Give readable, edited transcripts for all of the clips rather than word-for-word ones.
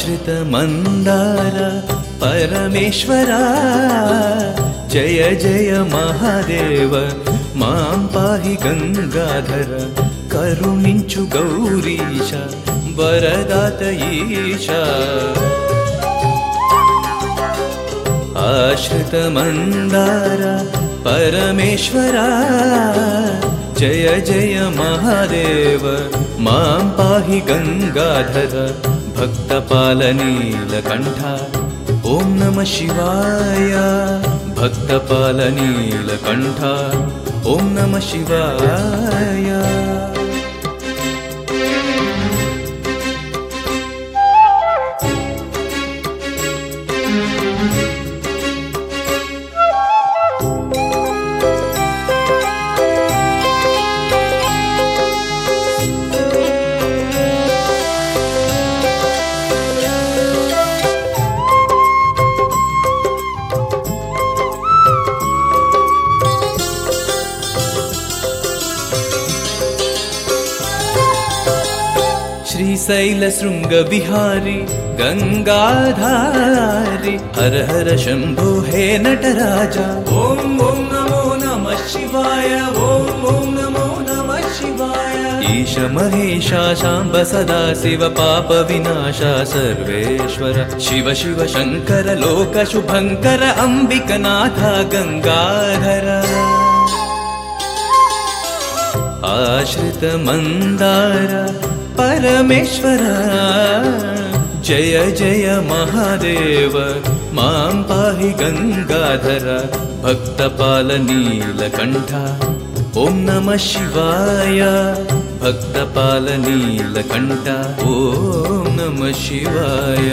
ಆಶ್ರಿತ ಮಂದಾರ ಪರಮೇಶ್ವರ ಜಯ ಜಯ ಮಹಾದೇವ ಮಾಂ ಪಾಹಿ ಗಂಗಾಧರ ಕರುಣಿಂಚು ಗೌರೀಶ ವರದಾತ ಈಶ ಆಶ್ರಿತ ಮಂದಾರ ಪರಮೇಶ್ವರ ಜಯ ಜಯ ಮಹಾದೇವ ಮಾಂ ಪಾಹಿ ಗಂಗಾಧರ ಭಕ್ತಪಾಲ ನೀಲಕಂಠ ಓಂ ನಮಃ ಶಿವಾಯ ಭಕ್ತಪಾಲ ನೀಲಕಂಠ ಓಂ ನಮಃ ಶಿವಾಯ श्रीशैल शृंग विहारी गंगाधारी हर हर शंभो हे नटराजा ओम ओम नमो नमः शिवाय ओम ओम नमो नमः शिवाय ईश महेशा शांब सदा शिव पाप विनाशा सर्वेश्वर शिव शिव शंकर लोक शुभंकर अंबिकनाथ गंगाधर आश्रित मंदार परमेश्वर जय जय महादेव मां पाहि गंगाधर भक्तपाल नीलकंठ ओम नमः शिवाय भक्तपाल नीलकंठ ओम नमः शिवाय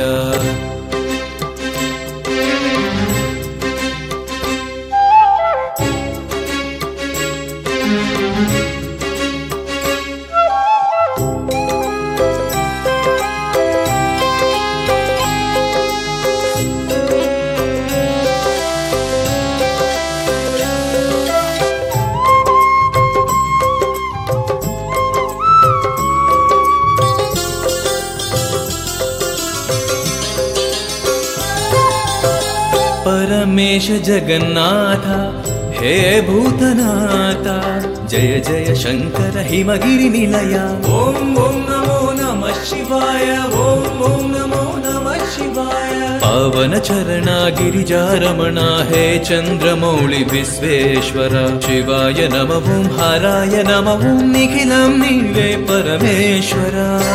परमेश जगन्नाथ हे भूतनाथ जय जय शंकर हिमगिरि निलया ओम ओम नमो नमः शिवाय ओम ओम नमो नमः शिवाय पावन चरणा गिरिजारमणा हे चंद्रमौळि विश्वेश्वर शिवाय नमः ओम हराय नमः ओम निखिलं नीवे परमेश्वर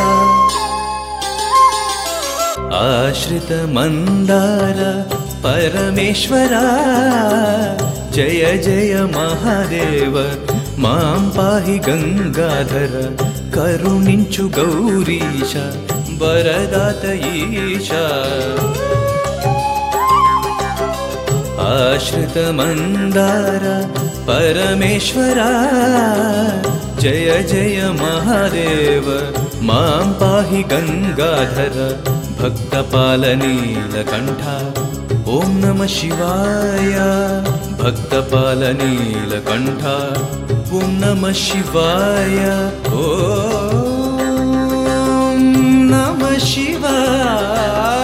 आश्रित मंदार परमेश्वर जय जय महादेव मां पाहि गंगाधर करुणिंचु गौरीश वरदात ईश आश्रित मंदार परमेश्वर जय जय महादेव मां पाहि गंगाधर भक्तपाल नीलकंठ ओम नमः शिवाय भक्तपाल नीलकंठ ओम नमः शिवाय ओम नमः शिवाय।